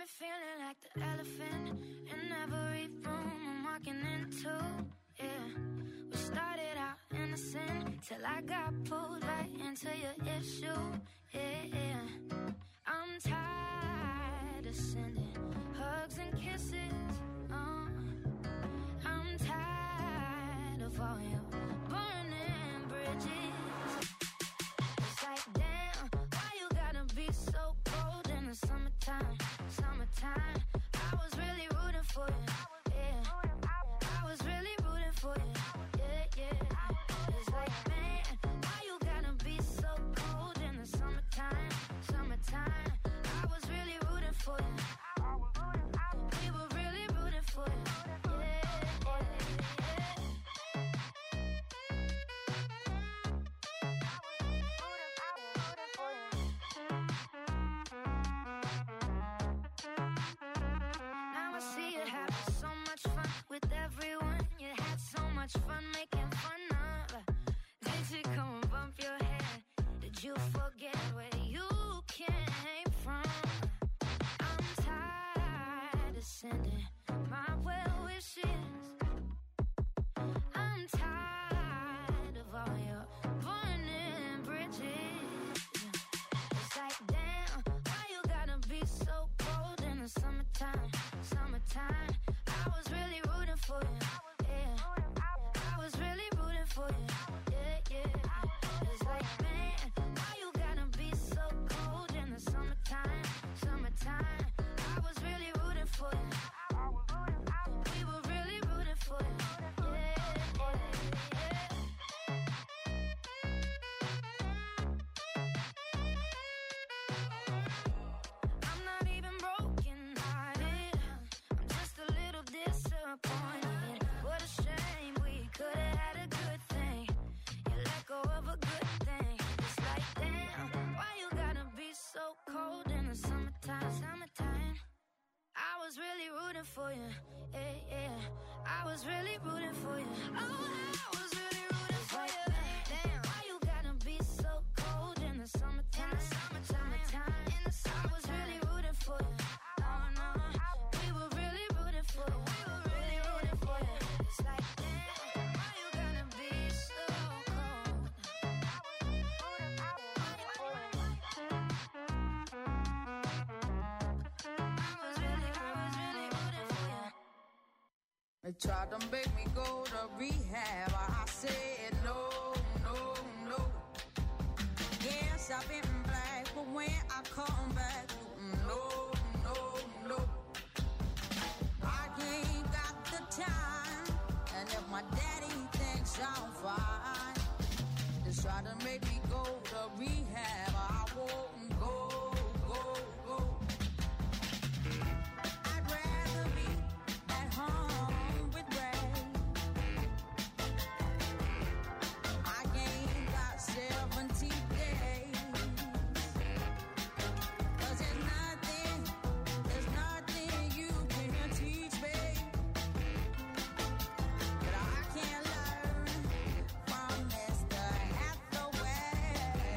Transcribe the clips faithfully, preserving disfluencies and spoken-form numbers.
me feeling like the elephant in every room I'm walking into, yeah. We started out innocent till I got pulled right into your issue, yeah, yeah. I'm tired of sending hugs and kisses, uh. I'm tired of all your burning bridges. It's like, damn, why you gotta be so cold in the summertime, summertime. I was really rooting for you, yeah. I was really rooting for you, yeah, yeah. It's like, man, why you gotta be so cold in the summertime, summertime. I was really rooting for you. We were really rooting for you, yeah, yeah, yeah. Now I see you having so much fun with everyone. You had so much fun making fun of. Did you come and bump your head? Did you forget where you came from? I'm tired of sending my well wishes. I'm tired of all your burning bridges. It's like, damn, why you gotta be so cold in the summertime, summertime. I was really rooting for you, yeah. I was really rooting for you, yeah, yeah. It's like, man, why you gotta be so cold in the summertime, summertime. I was really rooting for you. We were really rooting for you, yeah, yeah, yeah. I'm not even broken hearted. I'm just a little disappointed. What a shame, we could have had a good thing. You let go of a good thing. It's like, damn, why you gotta be so cold in the summertime, summertime. I was really rooting for you, yeah, yeah. I was really rooting for you. Oh, I was really rooting for you. Damn, why you gotta be so cold in the summertime, summertime. In the summer, I was really rooting for you. No, no, we were really rooting for you. We were really rooting for you. It's like, damn, why you gotta be so cold? I was really, I was really rooting for you. They tried to make me go to rehab. I said no, no, no. Yes, I've been black, but when I come back, no, no, no. I ain't got the time, and if my daddy thinks I'm fine, they try to make me go to rehab. I won't go, go, go. I'd rather be at home with Ray. I ain't got seventy days. 'Cause there's nothing, there's nothing you can teach me that I can't learn from Mister Hathaway.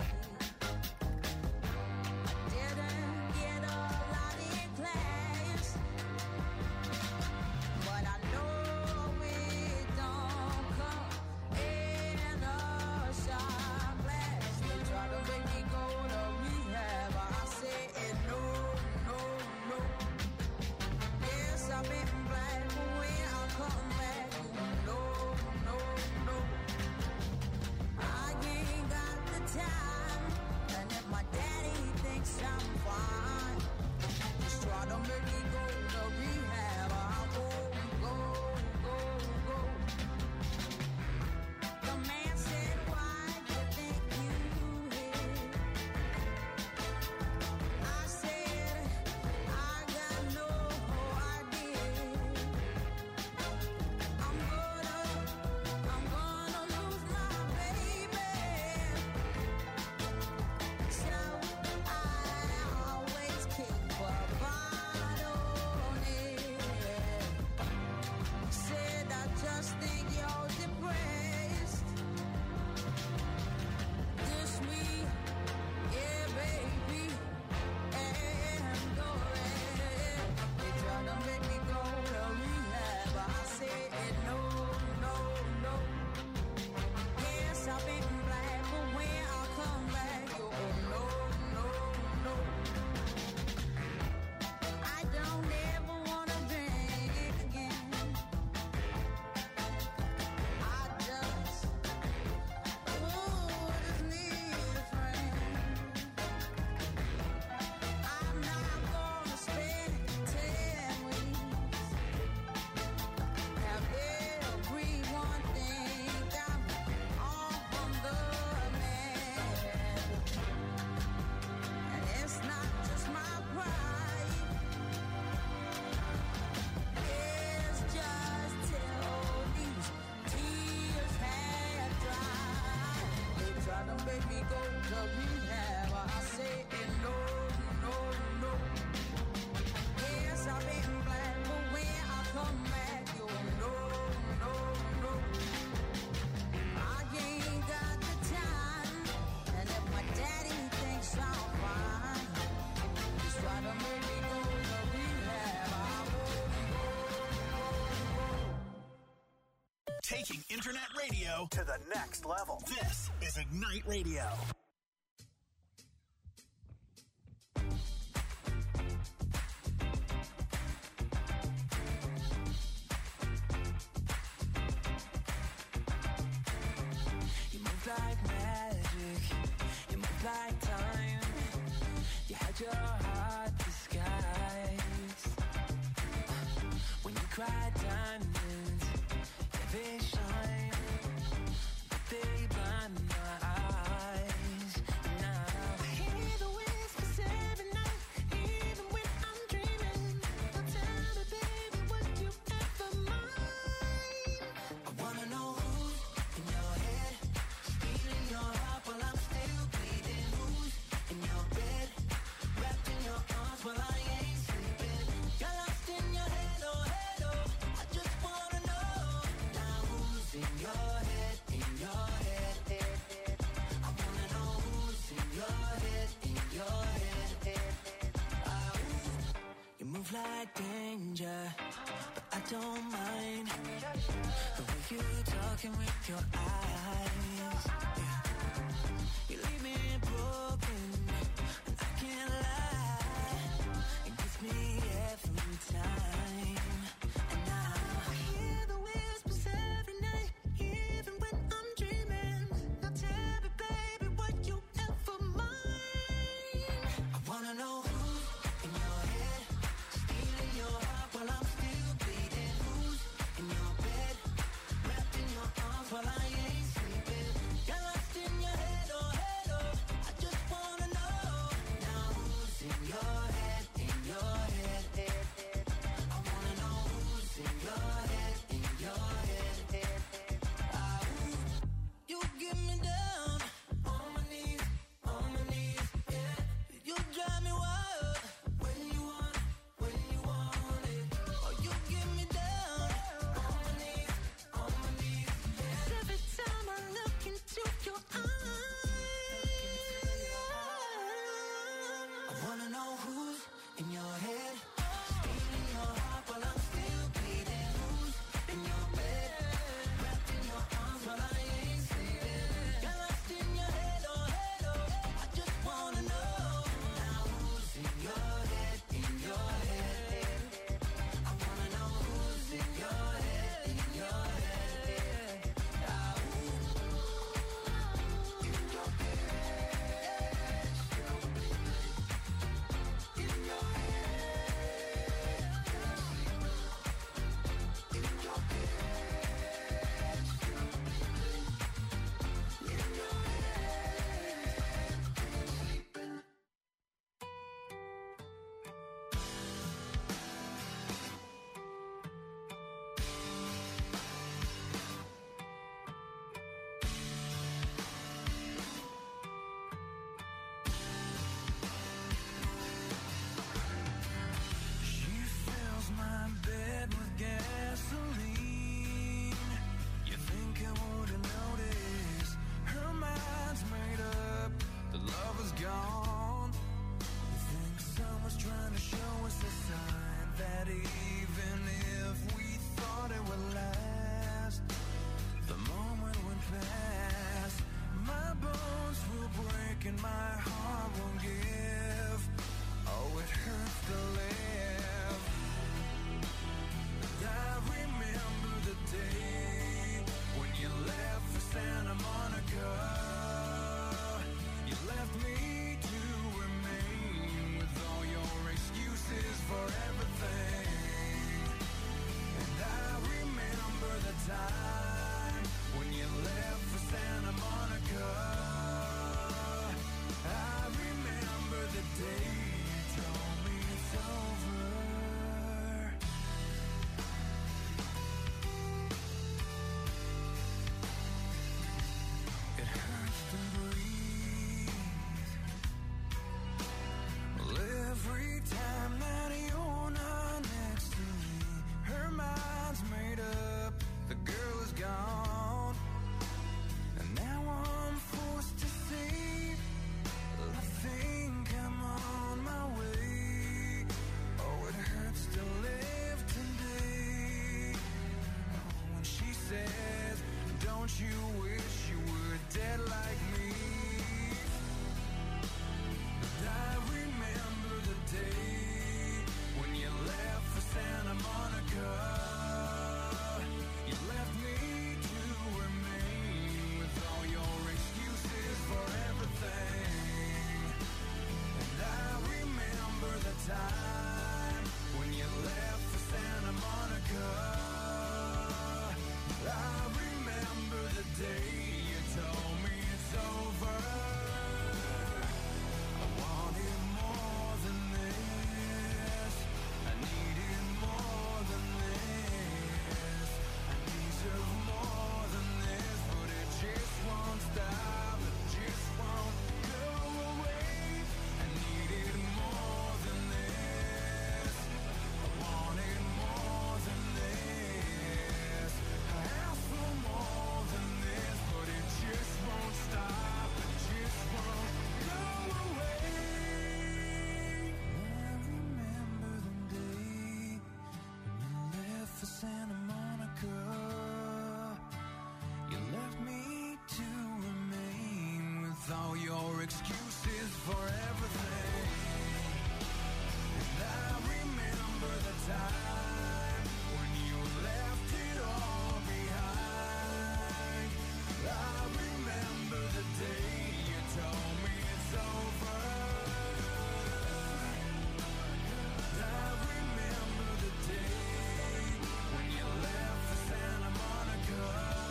Didn't get a lot in class, but I know it don't come in a shot glass. They try to make me go to rehab. I said no, no, no. Yes, I've been black, but when I come back, no, no, no. I ain't got the time, and if my daddy thinks I'm fine, just try to make me go to rehab. I won't go, go, go. The man said, why you think you hit? I said, I got no idea. to rehab. I say no, no, no. Yes, I've been black, but when I come back, you'll know, no, no. I ain't got the time, and if my daddy thinks I'm fine, just try to make me go to rehab. I won't go. Taking internet radio to the next level. This is Ignite Radio. You move like magic, you move like time. You had your heart disguised. When you cried diamonds, yeah, they shine, but they blind my eyes. Now I hear the whispers every night, even when I'm dreaming. Now tell me, baby, would you ever mind? I wanna know who's in your head, stealing your heart while I'm still bleeding. Who's in your bed, wrapped in your arms while I ain't sleeping. You're lost in your head, oh head, oh. I just wanna know now who's in your head, in your head, head, head. I wanna know who's in your head, in your head, head, head. Ah, ooh. You move like danger, but I don't mind the way you talking with your eyes. Yeah. You leave me broken, and I can't lie. It gets me every time. And now I hear the whispers every night, even when I'm dreaming. Now tell me, baby, would you ever mind? I wanna know who's in your head, stealing your heart while I'm still bleeding. Who's in your bed, wrapped in your arms while I ain't sleeping. You're Don't you wish you were dead like me? And I remember the day when you left for Santa Monica. You left me to remain with all your excuses for everything. And I remember the time when you left for Santa Monica. I remember the day you told me it's over. I wanted more than this. I needed more than this. I deserve more than this, but it just won't stop. It just won't go away. I needed more than this. I wanted more than this. I asked for more than this, but it just won't stop. It just won't go away. I remember the day when you left for Santa Monica. You left me to remain with all your excuses for everything. And I remember the time when you left it all behind. I remember the day you told me it's over. I remember the day when you left for Santa Monica.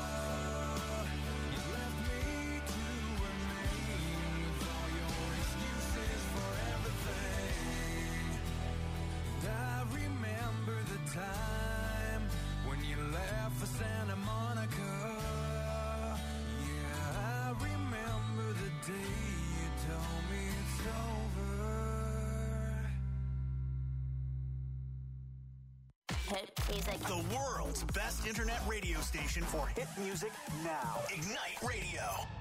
You left me to remain with all your excuses for everything. And I remember the time when you left for Santa Monica. Yeah, I remember the day you told me it's over. Hit music. The world's best internet radio station for hit music now. Ignite Radio.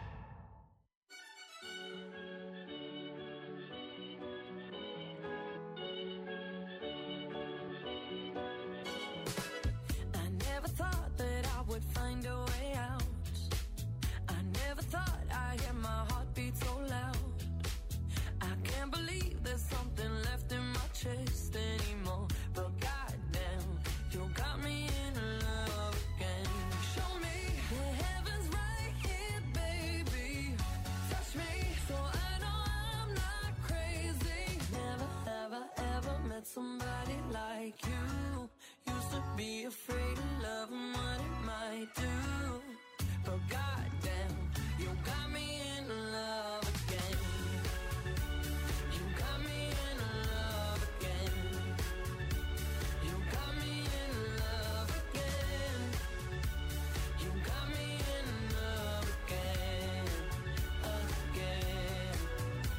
I never thought that I would find a way out. I never thought I'd hear my heartbeat so loud. I can't believe there's something left in my chest anymore. But goddamn, you got me in love again. Show me the heavens right here, baby. Touch me so I know I'm not crazy. Never, ever, ever met somebody like you. Used to be afraid of love and what it might do. But goddamn, you got me in love again. You got me in love again. You got me in love again. You got me in love again, again.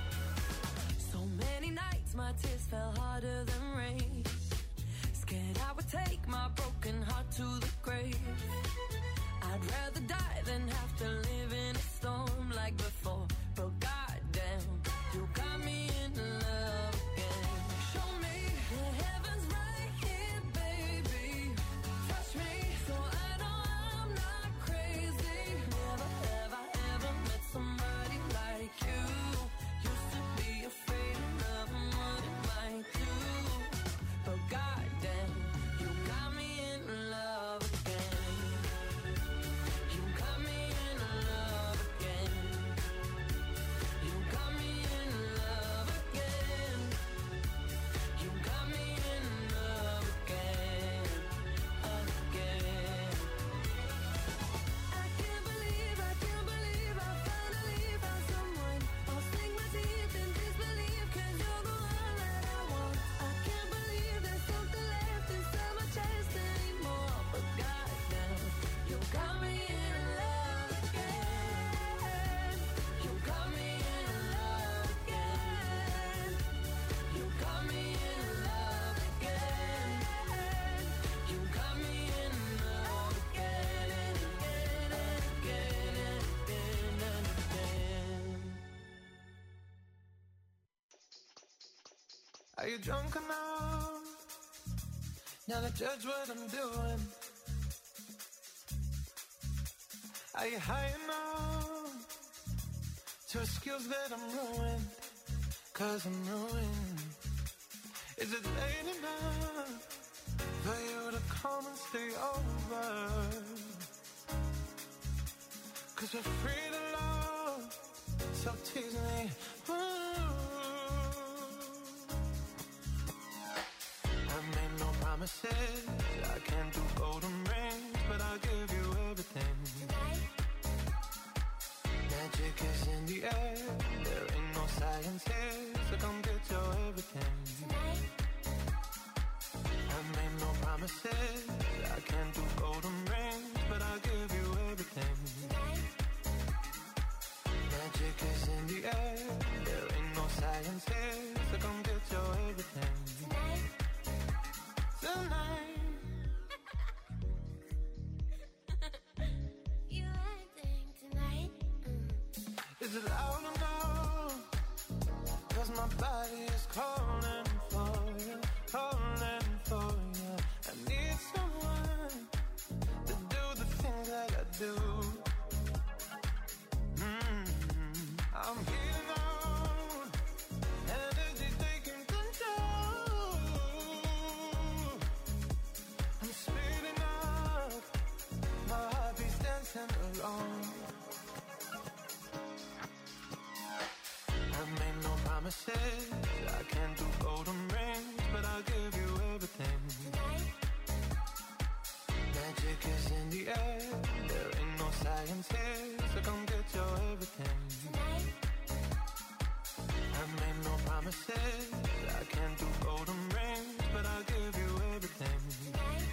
So many nights my tears fell harder than rain. Scared I would take my broken heart to the grave. I'd rather die than have to live in a storm like before. But goddamn, you got me in love again. Show me the heavens right here, baby. Touch me so I know I'm not crazy. Never, ever, ever met somebody like you. Used to be afraid of love and what it might do. But goddamn, you got me in love again. You got me in love again. You got me in love again. You got me in love again, again. I can't believe, I can't believe I finally found someone. I'll sink my teeth in disbelief 'cause you're the one that I want. I can't believe there's something left inside my chest anymore. But goddamn, you got me in love again. You got me in love again. You got me in love again. You got me in love again and again and again and again and again. Are you drunk enough now to judge what I'm doing? Are you high enough to excuse that I'm ruined? Cause I'm ruined. Is it late enough for you to come and stay over? Cause we're free to love, so tease me. Ooh. I made no promises, I can't do golden rings, but I'll give you everything. Tonight? Magic is in the air, there ain't no science here, so come get your everything. Tonight? I made no promises, I can't do golden rings, but I'll give you everything. Tonight? Magic is in the air, there ain't no science here, so come get your everything. Tonight? Tonight. You acting tonight? Mm. Is it loud enough? Cause my body is calling for you, calling for you. I need someone to do the things that I do. Mm-hmm. I'm getting on, energy taking control. I'm speeding up, my heartbeat's dancing along. I made no promises, I can't do golden rings, but I'll give you everything. Tonight? Magic is in the air, there ain't no science here, so come get your everything. Tonight? I made no promises, I can't do golden rings, but I'll give you everything. Tonight?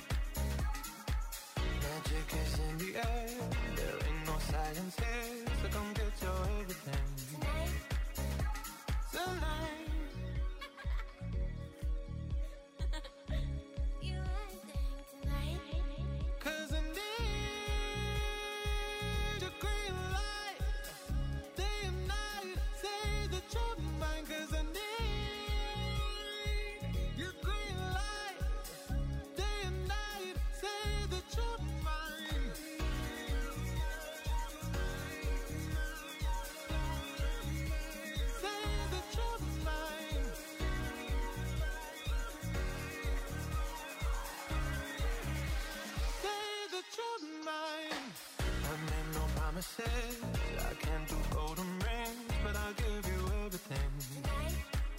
Magic is in the air, there ain't no science here, so come get your everything. Tonight? Tonight. You acting tonight? Cause I need your green light, day and night, say that you're mine. Cause I need your green light, day and night, say that you're mine. Say that you're mine. Say that you're mine. I made no promises, I can't do golden rings, but I'll give you everything. Tonight?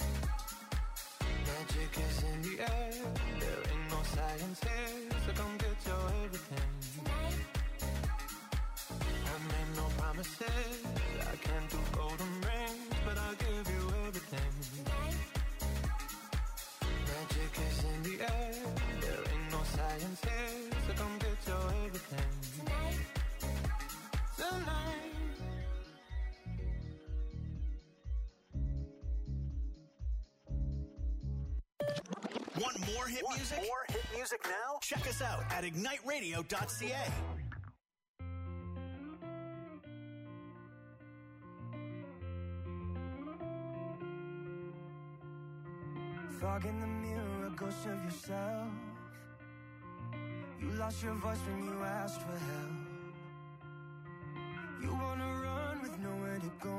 Magic is in the air, there ain't no science here, so come get your everything. Tonight? I made no promises, I can't do golden rings, but I'll give you everything. Tonight? Magic is in the air, there ain't no science here, so come get your everything. Tonight? Tonight. Want more hit Want music? more hit music now? Check us out at ignite radio dot c a. Fog in the mirror, a ghost of yourself. You lost your voice when you asked for help. You wanna run with nowhere to go.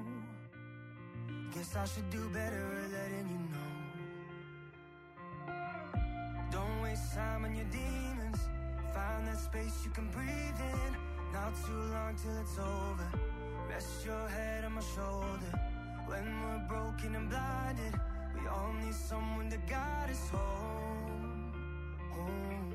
Guess I should do better at letting you know. Don't waste time on your demons. Find that space you can breathe in. Not too long till it's over. Rest your head on my shoulder. When we're broken and blinded, we all need someone to guide us home, home.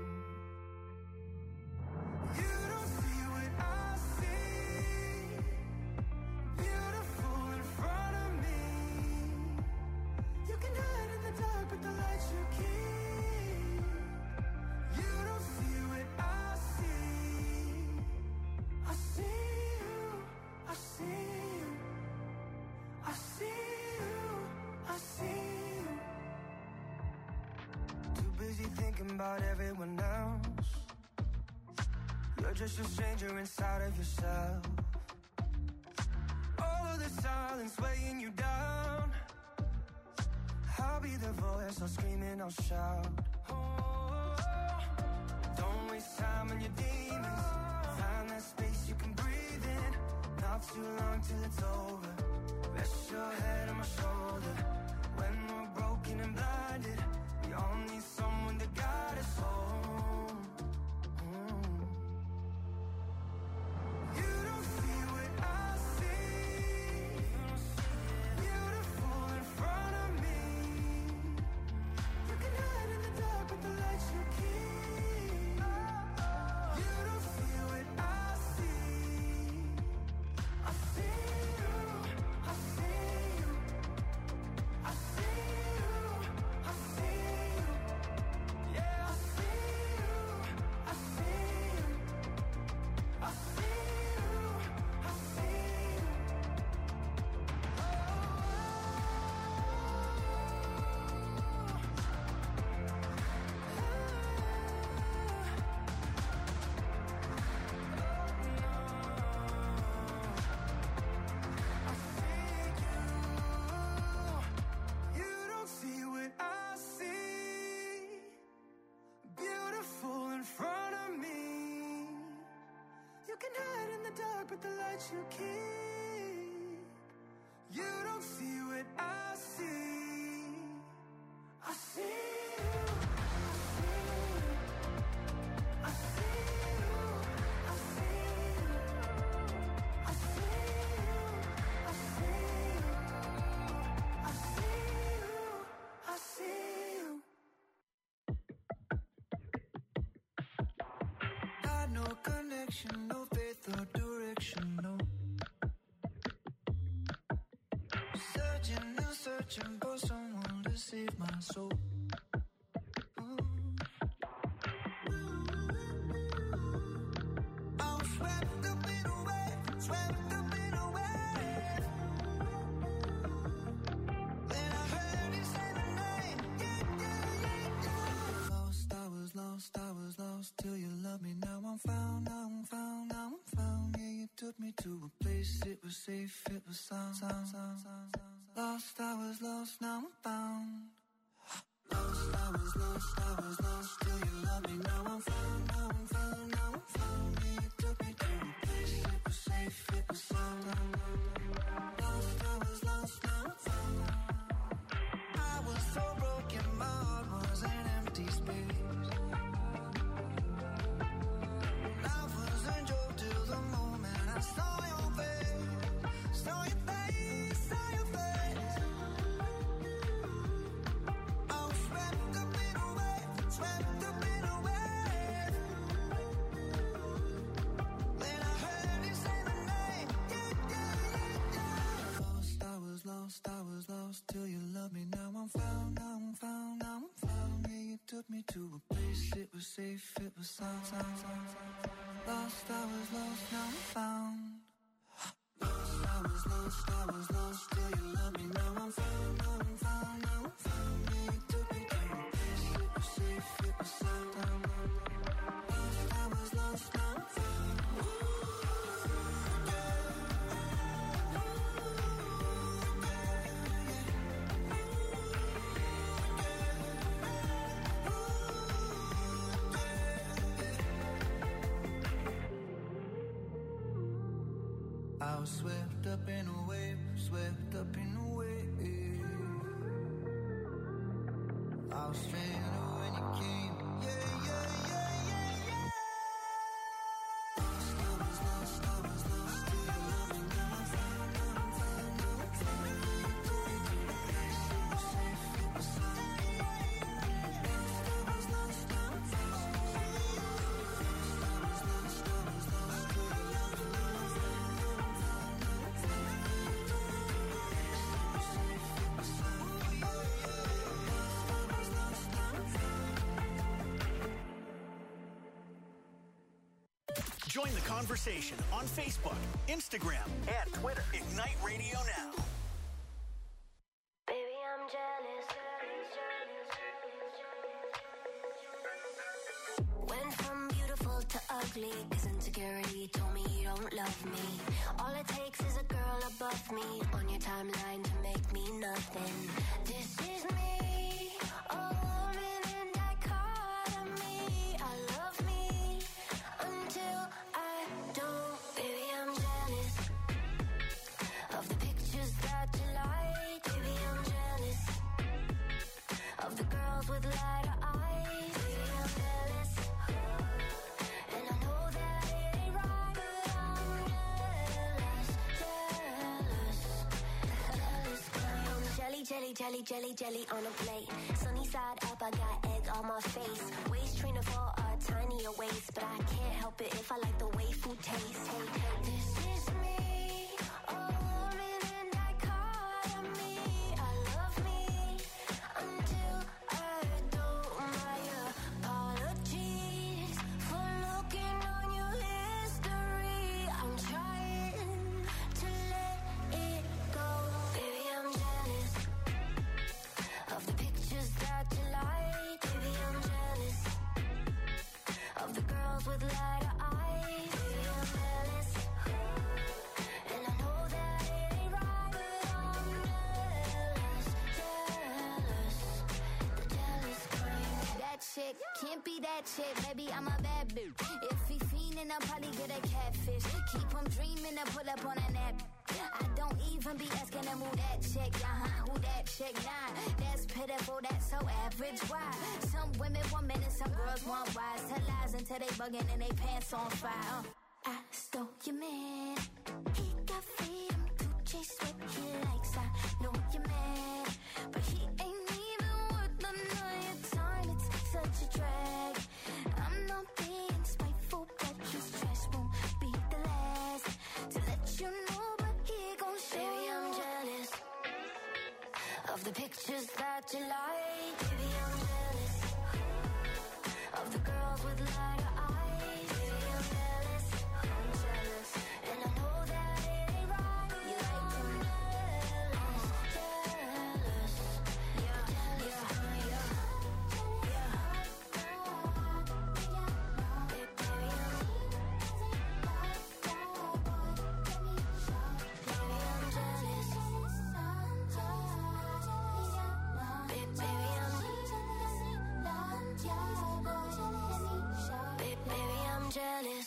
You don't see what I see. Beautiful in front of me. You can hide in the dark, but the light you keep. You don't see what I see. I see you, I see you, I see you, I see you. Too busy thinking about everyone else. You're just a stranger inside of yourself. All of the silence weighing you down. I'll be the voice, I'll scream and I'll shout. Oh, don't waste time on your demons. Find that space you can till it's over. Rest your head on my shoulder. When we're broken and blinded, we all need someone to guide us home. Mm. You don't see what I see. Beautiful in front of me. You can hide in the dark with the lights you keep. You don't see what I see. I see you, I see you, I see you, I see you. Yeah, I see you, I see you, I see you, I see you. You don't see what I see. Beautiful in front of me. You can hide in the dark with the lights you keep. You don't see what I see. I see you. I see you. I see you. I see you. I see you. I see you. I see you. Had no connection, no faith or direction, no. Searching and searching for someone to save my soul. I was swept up in a wave, swept up in a wave. Then I heard you say my name, yeah, yeah, yeah, yeah. Lost, I was lost, I was lost till you loved me. Now I'm found, now I'm found, now I'm found. Yeah, you took me to a place, it was safe, it was sound, sound, sound, sound, sound. Lost, I was lost, now I'm found. Lost, I was lost, I was lost till you loved me. Now I'm found, now I'm found, now I'm found. Yeah, you took me to a place, it was safe, it was sound. Lost, I was lost, now I'm found. I was so broken, my heart was an empty space. Life was a joke till the moment I saw your face, saw your face, saw your face. I was swept up in a wave, swept up in a wave. Then I heard you say my name, yeah, yeah, yeah, yeah. Lost, I was lost, I was lost till you loved me. Now I'm found, now I'm found, now I'm found. Yeah, you took me to a place, it was safe, it was sound, sound, sound, sound. Lost, I was lost, now I'm found. Lost, I was lost, I was lost till you loved me. Now I'm found, now I'm found, now I'm found. Yeah, you took me to a place, it was safe, it was sound. Lost, I was lost, now I'm found. I was swept up in a wave, swept up in a wave. I was stranded when you came, yeah, yeah, yeah, yeah, yeah. Lost, I was lost, I was lost till you loved me. Now I'm found, now I'm found, now I'm found. Yeah, you took me to a place, it was safe, it was sound. Lost, I was lost, now I'm found. Lost, I was lost, I was lost till you loved me. Now I'm found, now I'm found, now I'm found. Yeah, you took me to a place, it was safe, it was sound. Lost, I was lost, now I'm found. Join the conversation on Facebook, Instagram, and Twitter. Ignite Radio Now. Baby, I'm jealous. Went from beautiful to ugly, 'cause insecurity told me you don't love me. All it takes is a girl above me on your timeline to make me nothing. This is me, a woman in dichotomy. I love me until I don't. Baby, I'm jealous. jelly, jelly, jelly, jelly on a plate. Sunny side up, I got egg on my face. Waist trainer for a tinier waist, but I can't help it if I like the way food tastes. Hey, hey, this is me, a woman in dichotomy. I love me until I don't. My apologies for looking on your history. I'm trying to let it go. Baby, I'm jealous of the pictures that you like. Baby, I'm jealous of the girls with lighter eyes. Baby, I'm jealous, and I know that it ain't right, but I'm jealous, jealous, the jealous kind. That chick can't be that chick, maybe I'm a bad bitch. If he fiendin', I'll probably get a catfish. Keep him dreamin' to pull up on a nap. I don't even be asking him who that chick, uh-huh, who that chick, nah. That's pitiful, that's so average, why? Some women want men and some girls want wise. Tell lies until they buggin' and they pants on fire. uh. I stole your man, he got freedom to chase what he likes. I know you're mad, but he ain't even worth none of your time. It's such a drag. I'm not being spiteful, but his trash won't be the last to let you know, but he gon' show. Baby, I'm jealous of the pictures that you like. Baby, I'm jealous of the girls with lighter eyes. Baby, I'm jealous, I'm jealous, and I know that it ain't right. You like them jealous, jealous, yeah, jealous, yeah, yeah. Baby, baby, I'm, baby, I'm jealous. Baby, baby, I'm, baby, baby, I'm jealous.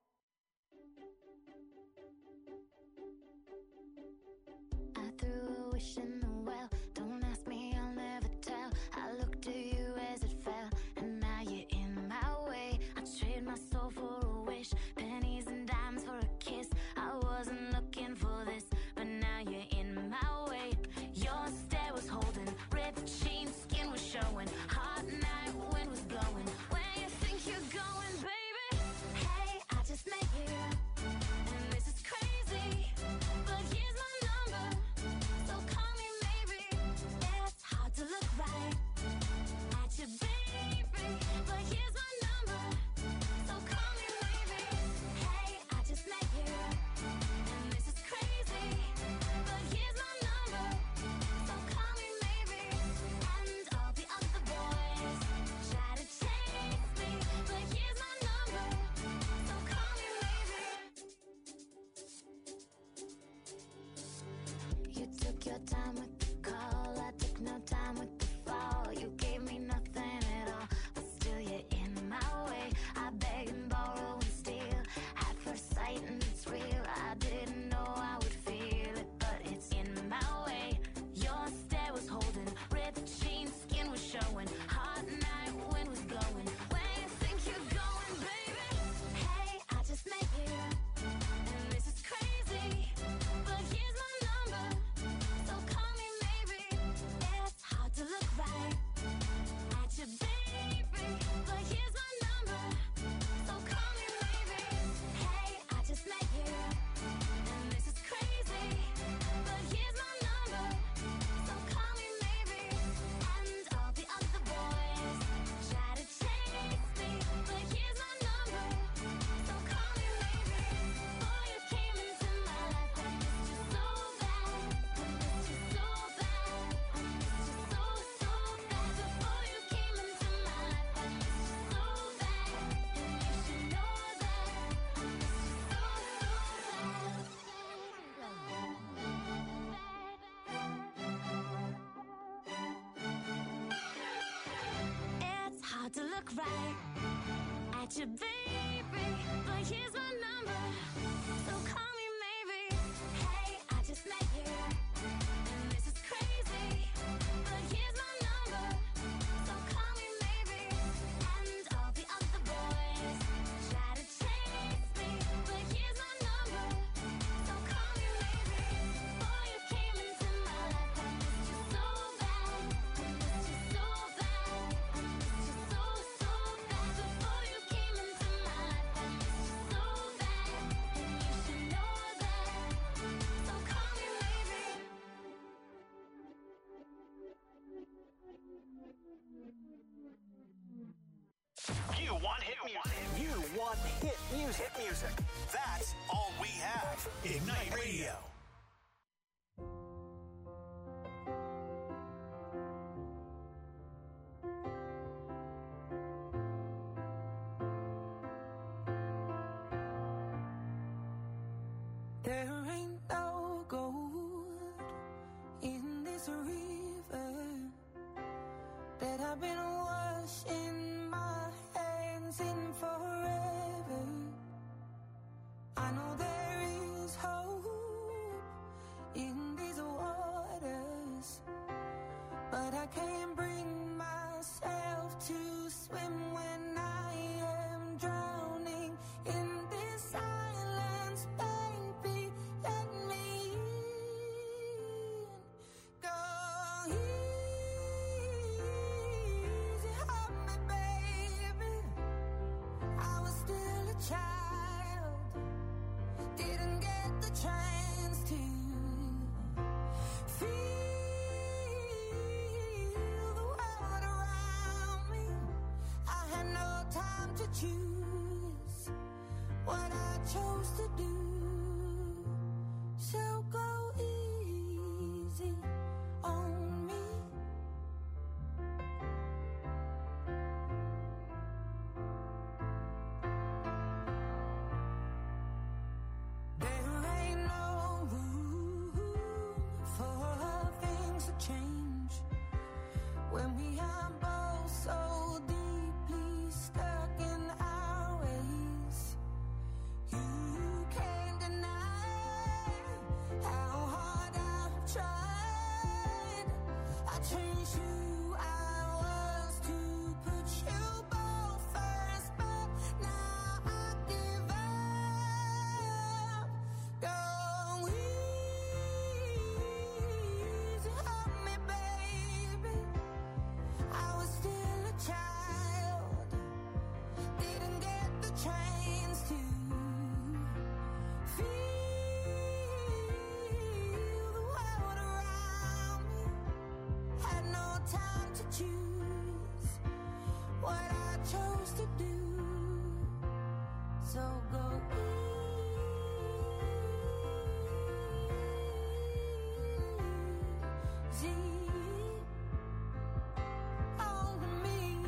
I threw a wish in the well. Don't ask me, I'll never tell. I looked to you as it fell, and now you're in my way. I trade my soul for a wish, pennies and dimes for a kiss. I wasn't looking for this, but now you're in my way. Your stare was holding, ripped jeans, skin was showing. Hot night, wind was blowing. Where you think you're going, baby? Hey, I just met you, and this is crazy, but here's my number, so call me maybe. It's hard to look right at you, baby, but here's my number, so call me maybe. Hey, I just met you, and this is crazy, but here's my number, so call me maybe. And all the other boys try to chase me, but here's my number, so call me maybe. You took your time with the call, I took no time with the fall. You gave me nothing at all, but still you're in my way. I beg and borrow and steal at first sight, and it's real. I didn't know I would feel it, but it's in my way. Your stare was holding, ripped jeans, skin was showing. Hot night, wind was blowing. Where you think you're going, baby? Hey, I just met you, and this is crazy, but here's my number, so call me maybe. It's hard to look right at you, baby, but here's my number, so call me maybe. Hey, I just met you, and this is crazy, but here's my number, so call me maybe. And all the other boys try to chase me, but here's my number, so call me maybe. Boy, you came into my life, I missed you so bad, I missed you so bad, I missed you so, so bad. Before you came into my life, I missed you so bad, and you should know that I missed you so, It's hard to look right at you, baby, but here's my number, so call me maybe. Hey, I just met you, and this is crazy, but here's my number, so call me maybe. And all the other boys try to chase me, but here's my number, so call me maybe. Boy, you came into my life, I missed you so You want hit music. You want hit music. Hit music. That's all we have. Ignite Radio. There ain't no gold in this river that I've been washing my hands in forever. I know there is hope in these waters, but I can't bring myself to swim when I am drowning in this silence. Baby, let me in. Go easy on me, baby. I was still a child, didn't get the chance to feel the world around me. I had no time to choose what I chose to do. So go easy on me. There ain't no room for things to change when we are both so deeply stuck in our ways. You can't deny how hard I've tried. I changed who I was to put you both first, but now I give up. Go easy on me, baby. I was still a child, didn't get the chance to feel the world around me. Had no time to choose what I chose to do. So go easy on me.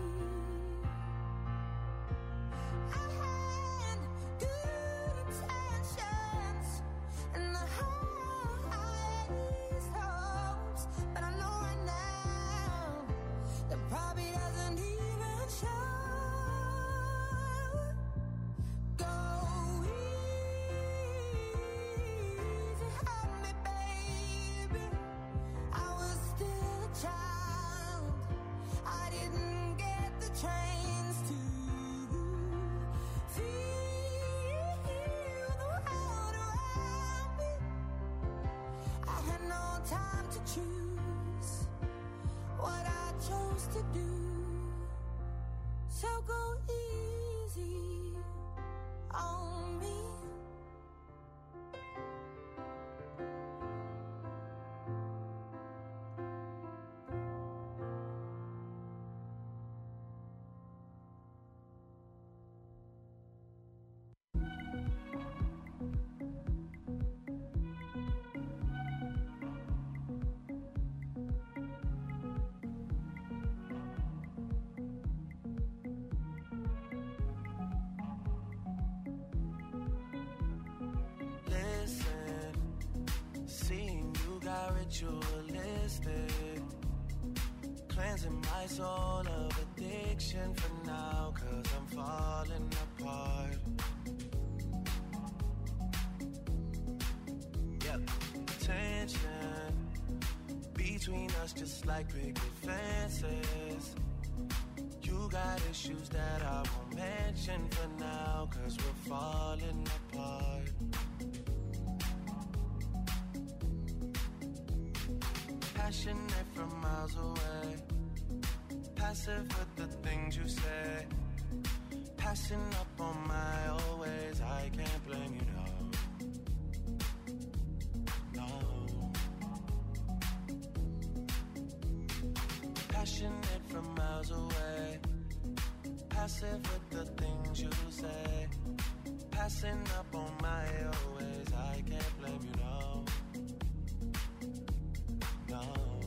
I had good intentions and the highest hopes, but I know right now that probably doesn't even show. Go easy on me, baby. I was still a child, I didn't get the chance to feel the world around me. I had no time to choose what I chose to do. So go easy on me. Listen, seeing you got ritualistic, cleansing my soul of addiction for now, cause I'm falling apart. Yep, tension between us just like picket fences. You got issues that I won't mention for now, cause we're falling apart. Passionate from miles away, passive with the things you say, passing up on my old ways. I can't blame you, no, no. Passionate from miles away, passive with the things you say. Passing up on my always, I can't blame you, no. No.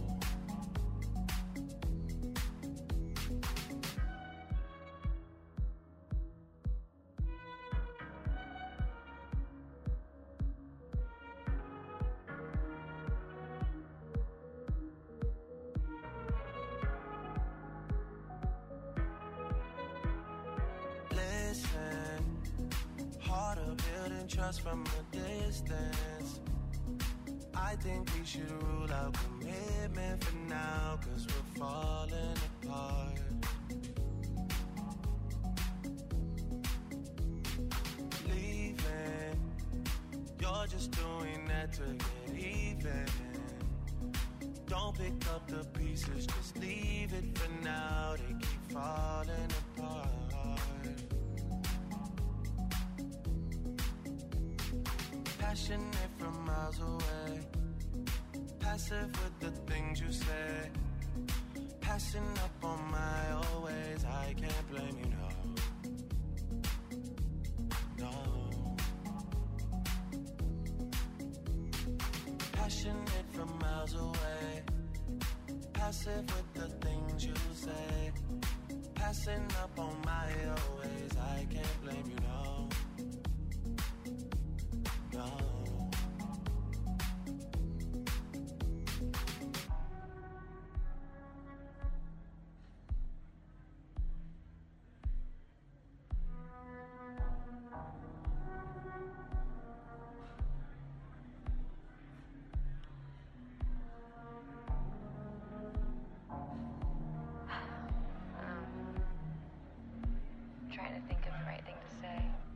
Trust from a distance. I think we should rule out commitment for now, cause we're falling apart. Leaving, you're just doing that to get even. Don't pick up the pieces, just leave it for now. They keep falling apart. Passionate from miles away, passive with the things you say. Passing up on my always, I can't blame you, no. No. Passionate from miles away, passive with the things you say. Passing up on my always, I can't blame you, no. No. Trying to think of the right thing to say.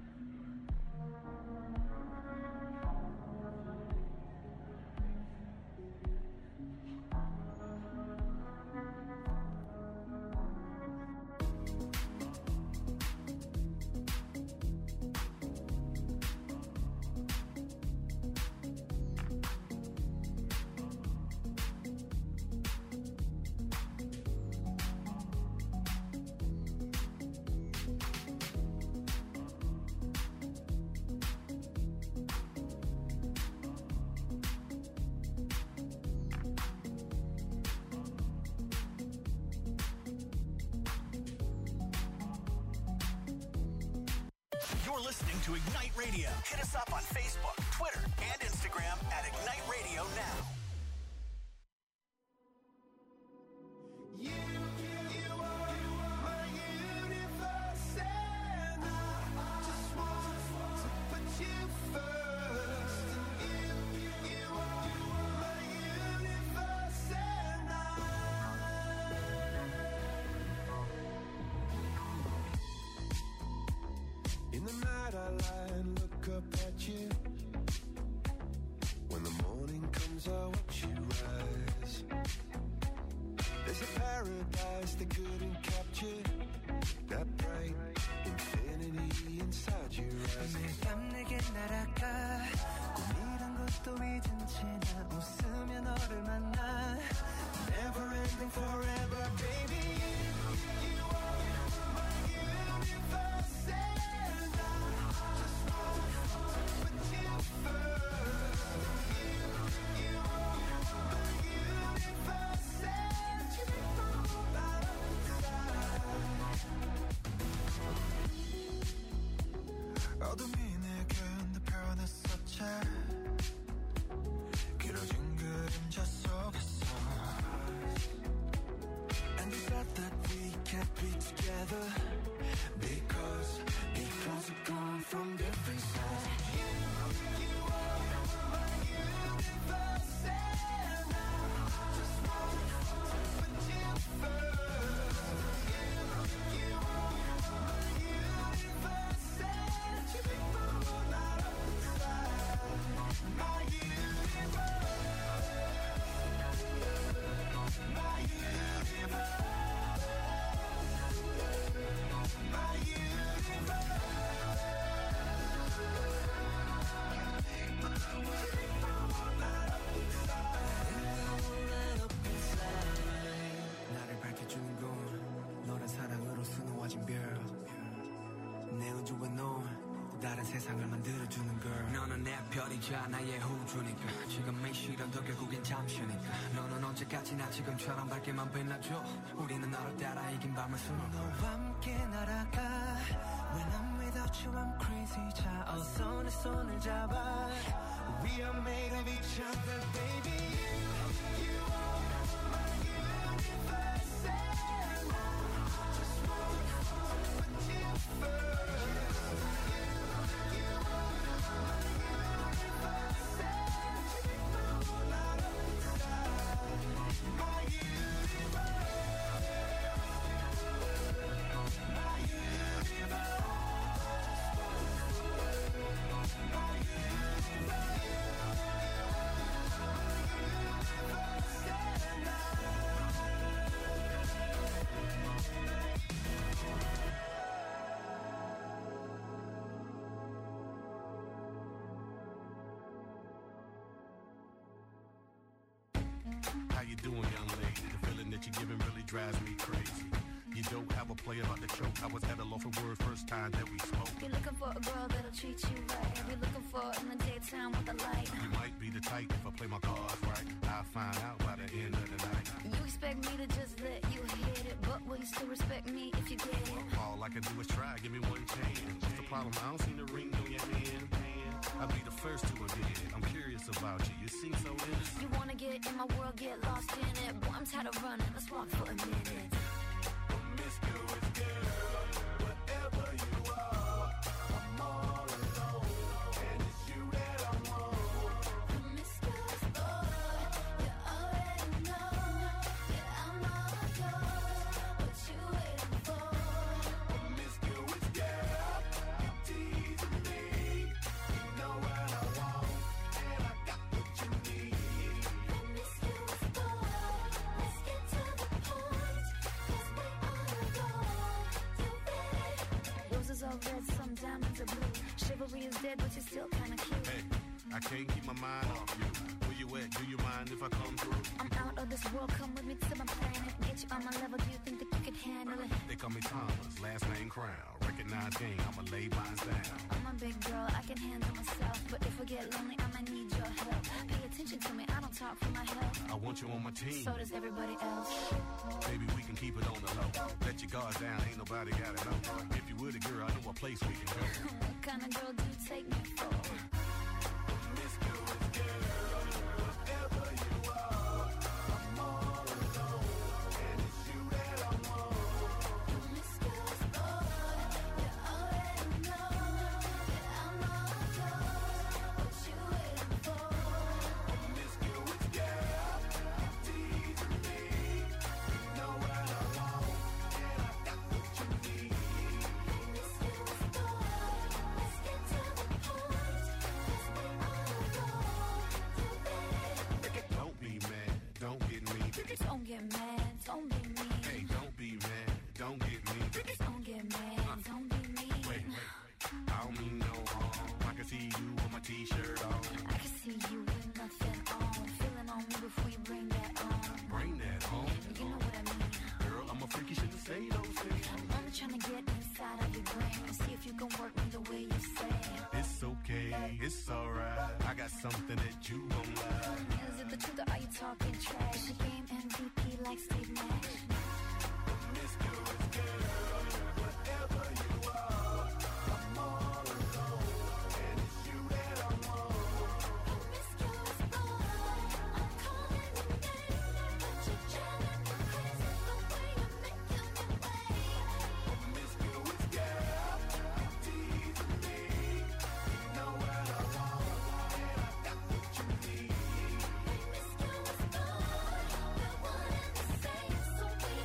You're listening to Ignite Radio. Hit us up on Facebook, Twitter, and Instagram at Ignite Radio Now. You, you are my universe, and I just want to put you first. You, you are my universe, and I. In the night I lie and look up at you. When the morning comes I watch you rise. There's a paradise they couldn't capture. That bright infinity inside your eyes. 매일 밤 내게 날아가 꿈이란 것도 잊은 채 나 웃으며 너를 만나. Never ending forever, baby. You, you are my universe, and I just want to put you first. You, you are my universe, and you make my whole life inside. 어둠이 내겐 더 변했었지. 길어진 그림자 속에서. And you said that we can't be together because because we're gone from different sides. You, you are my universe, and I just want to put you first. You, you are my universe, and you make my whole life inside. 넌 또 다른 세상을 만들어주는 걸 너는 내 별이자 나의 호주니까 지금 이 시련도 결국엔 잠시니까 너는 언제까지나 지금처럼 밝게만 빛나줘 우리는 너를 따라 이긴 밤을 수놓고 너와 함께 날아가 When I'm without you I'm crazy 자 어서 내 손을 잡아 We are made of each other baby You, you are my universe And I just want to put you first drives me crazy. You don't have a play about the choke. I was at a loss for words first time that we spoke. You're looking for a girl that'll treat you right. You're looking for in the daytime with the light. You might be the type if I play my cards right. I'll find out by the end of the night. You expect me to just let you hit it, but will you still respect me if you get it? All I can do is try, give me one chance. What's the problem? I don't see the ring on your hand. I'll be the first to admit it. I'm curious about you. You seem so innocent. You wanna get in my world, get lost in it. Boy, I'm tired of running. Let's walk for a minute. Promiscuous girl, whatever you are, I'm all alone, and it's you that I want. Promiscuous boy, you already know that I'm all yours. What you waiting for? Promiscuous girl, you teasing me. You know what I want, and I got what you need. Promiscuous boy, let's get to the point, 'cause we on a roll. You ready? Roses are red, some diamonds are blue. Chivalry is dead, but you're still kinda cute. Hey, I can't keep my mind off you. Where you at? Do you mind if I come through? I'm out of this world, come with me to my planet. Get you on my level, do you think that you could handle it? They call me Thomas, last name Crown. Recognize game, I'ma lay mine down. I'm a big girl, I can handle myself. But if I get lonely, I might need your help. Pay attention to me, I don't talk for my health. I want you on my team. So does everybody else. Baby, we can keep it on the low. Let your guard down, ain't nobody gotta know. If you were the girl, I know a place we can go. What kind of girl do you take me for? Promiscuous girl, whatever you are, I'm all alone, and it's you that I want. Promiscuous boy, you already know that I'm all yours. What you waiting for? Promiscuous girl, you teasing me. You know what I want, and I got what you need. Promiscuous boy, let's get to the point, 'cause we on a roll. You ready? Don't be mad, don't get me. Don't get mad, don't be mean. Hey, don't be mad, don't get me. Don't get mad, don't be mean. Wait, wait, I don't mean no harm. I can see you with my t-shirt on. I can see you with nothing on. Feeling on me before you bring that on. Bring that home. You know what I mean. Girl, I'm a freaky, shouldn't say those things. I'm only trying to get inside of your brain and see if you can work me the way you say. It's okay, it's alright. I got something that you gon' like. Is it the truth or are you talking trash? The game M V P like Steve Nash. Promiscuous girl, whatever you are, I'm all alone, and it's you that I want. Promiscuous boy, I'm calling your name, but you're driving me crazy the way you're making me wait. Promiscuous girl, you teasing me. You know what I want, and I got what you need. Promiscuous boy, we're one and the same, so we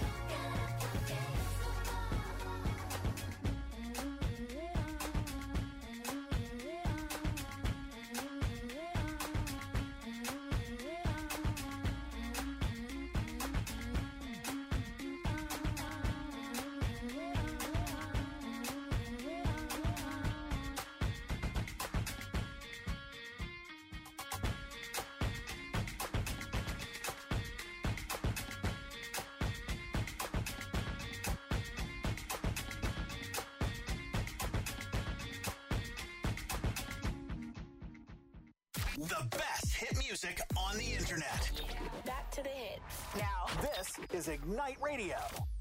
The best hit music on the internet. Back to the hits. Now, This is Ignite Radio.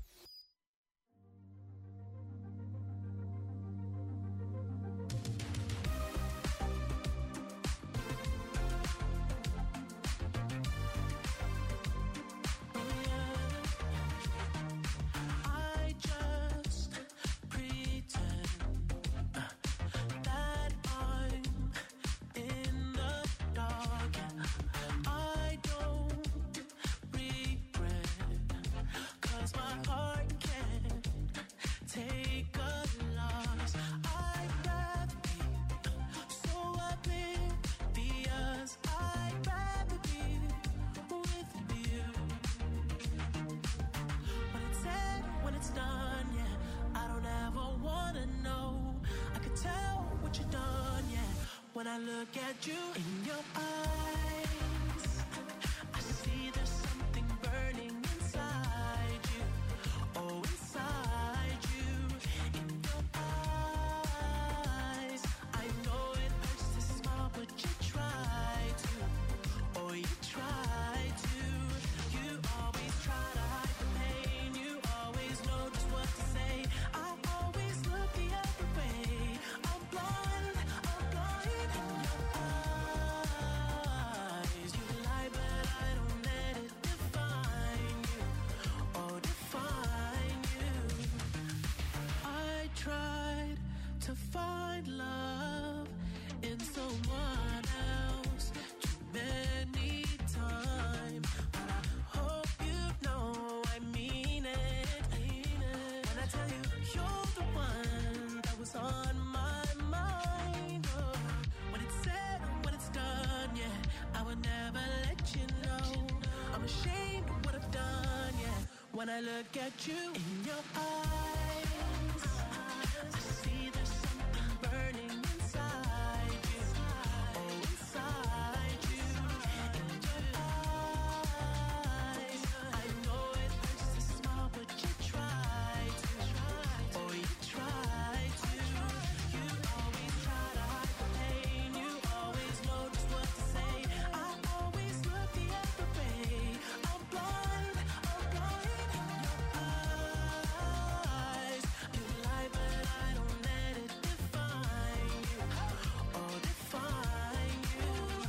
I just pretend uh, that I'm in the dark. I don't regret, 'cause my heart can't take a loss. I'd rather be so oblivious. I'd rather be with you. When it's said, when it's done, yeah, I don't ever wanna know. I could tell what you've done, yeah. When I look at you in your eyes, I see there's something burning inside you. Oh, inside you, in your eyes. I know it hurts to smile, but you try to. Oh, you try to. You always try to hide the pain. You always know just what to say. I always look the other way. I'm blind, I'm blind in your eyes. You lie, but I don't let it define you. Oh, define you. I tried to find love in someone else too many times, but I hope you know I mean it. When I tell you you're the one that was on my mind. Oh, when it's said and when it's done, yeah, I would never let you know. I'm ashamed of what I've done, yeah. When I look at you in your eyes, I see there's something burning inside you. Oh, inside you, in your eyes. I know it hurts to smile, but you try to. Oh, you try to. You always try to hide the pain. You always know just what to say. I always look the other way. I'm blind, I'm blind in your eyes. You lie, but I don't let it define you. Oh, define you.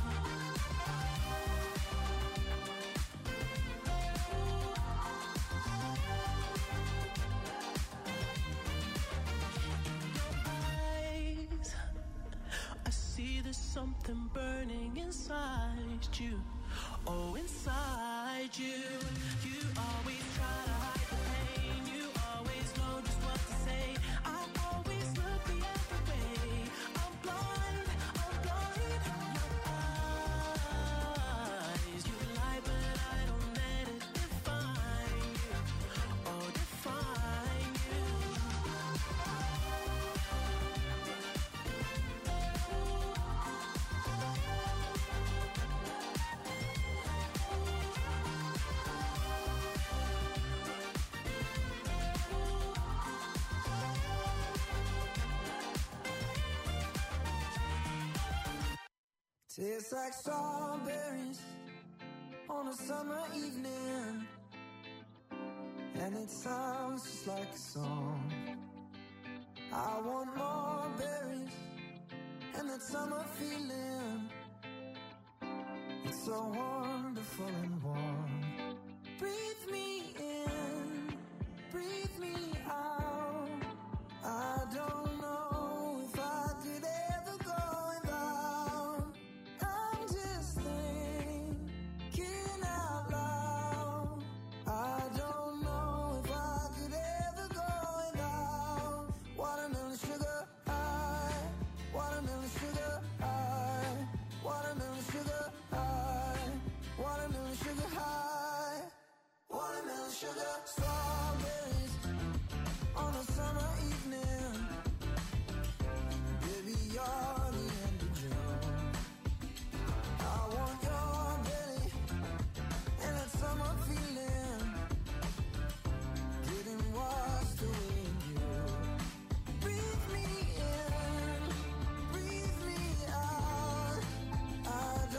Eyes, I see there's something burning inside you. Oh, inside you. You always try to hide the pain. You always know just what to say. I always look the other way. I'm blind, I'm blind in your eyes. You lie, but I don't let it define you. Oh, define you. Tastes like strawberries on a summer evening, and it sounds just like a song. I want more berries and that summer feeling. It's so wonderful and warm. Breathe me in, breathe me out. I don't know if I could ever go without. I'm just thinking out loud. I don't know if I could ever go without. Watermelon sugar high, watermelon sugar high, watermelon sugar high, watermelon sugar high, watermelon sugar. Strawberries on a summer evening. Baby, you're the end of June. I want your belly and that summer feeling, getting washed away in you. Breathe me in, breathe me out. I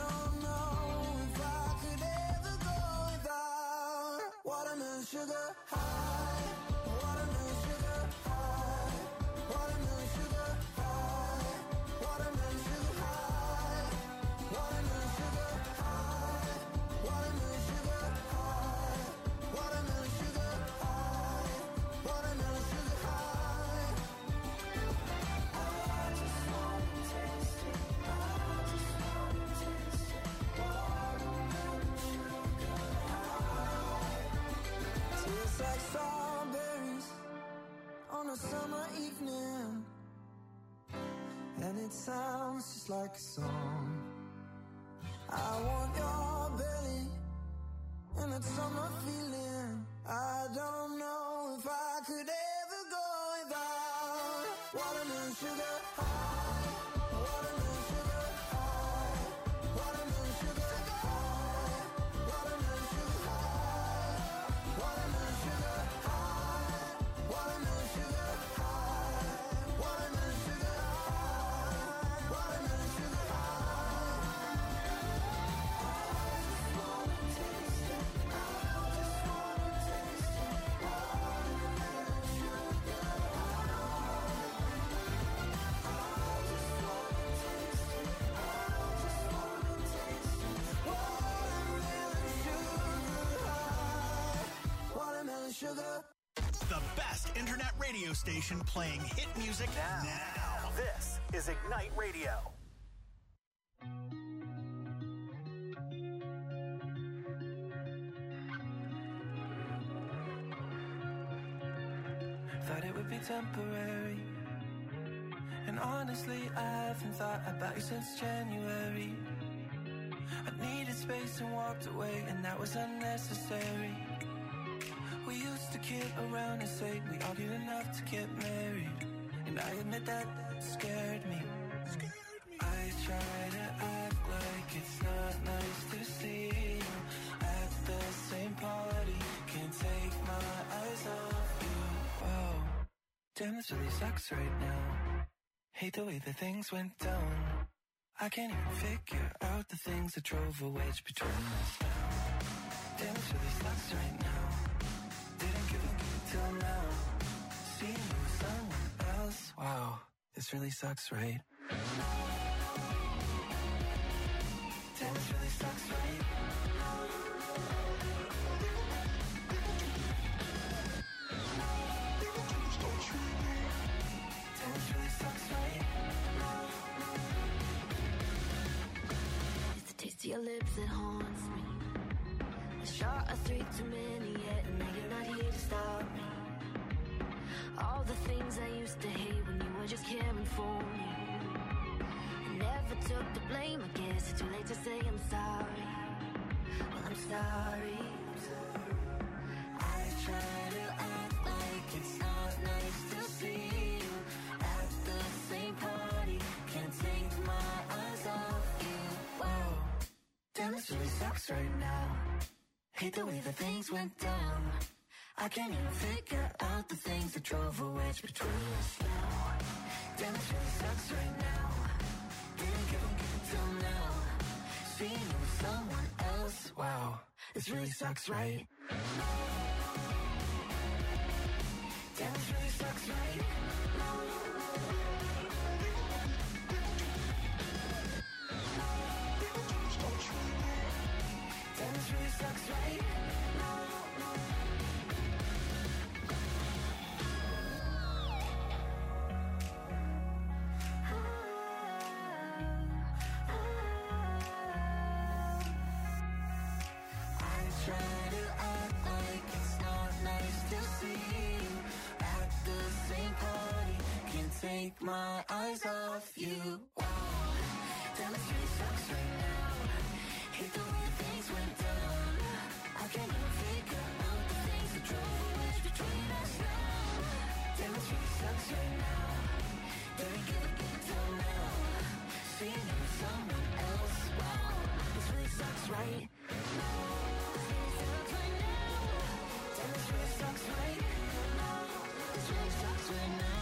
it sounds just like a song. I want your belly and that summer feeling. I don't know if I could ever go without watermelon sugar high, watermelon sugar high, watermelon sugar high, watermelon sugar high, watermelon sugar high, watermelon sugar high, watermelon sugar high, watermelon sugar high. I just wanna taste it. I just wanna taste it. Watermelon sugar high. I just wanna taste it. I just wanna taste it. Watermelon sugar high. Watermelon sugar. The best internet radio station playing hit music now. now. This is Ignite Radio. Thought it would be temporary. And honestly, I haven't thought about you since January. I needed space and walked away, and that was unnecessary. We used to kid around and say we argued enough to get married. And I admit that scared me. I try to act like it's not nice to see you at the same party. Can't take my eyes off you. Wow, damn, this really sucks right now. Hate the way that things went down. I can't even figure out the things that drove a wedge between us now. Damn, this really sucks right now. Didn't give a give till now. Seeing you with someone else. Wow, this really sucks, right? Damn, this really sucks, right? Damn, this really sucks, right? It's the taste of your lips that haunts me. A shot of three too many yet, and now you're not here to stop me. All the things I used to hate when you were just caring for me. I never took the blame, I guess it's too late to say I'm sorry. Well, I'm sorry. I try to act like it's not nice to see you at the same party. Can't take my eyes off you. Wow, damn, this really sucks right now. Hate the way that things went down. I can't even figure out the things that drove a wedge between us now. Damn, this really sucks right now. Didn't give a give till now. Seeing you with someone else. Wow, this really sucks, right? Damn, this really sucks, right? Damn, this really sucks, right? Take my eyes off you. Wow, damn, it really sucks right now. Hate the way things went down. I can't even figure out the things that drove a wedge between us now. Damn, it really sucks right now. Didn't give a give till now. Seeing you with someone else. Wow, this really sucks right now. Damn, it really sucks right now. This really sucks right now.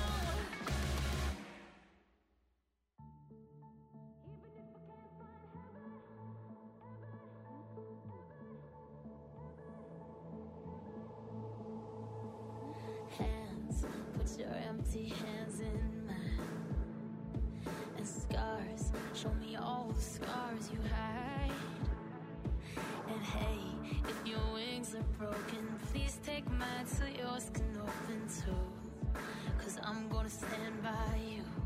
Hands, put your empty hands in mine. And scars, show me all the scars you hide. And hey, if your wings are broken, please take mine so yours can open too. Cause I'm gonna stand by you.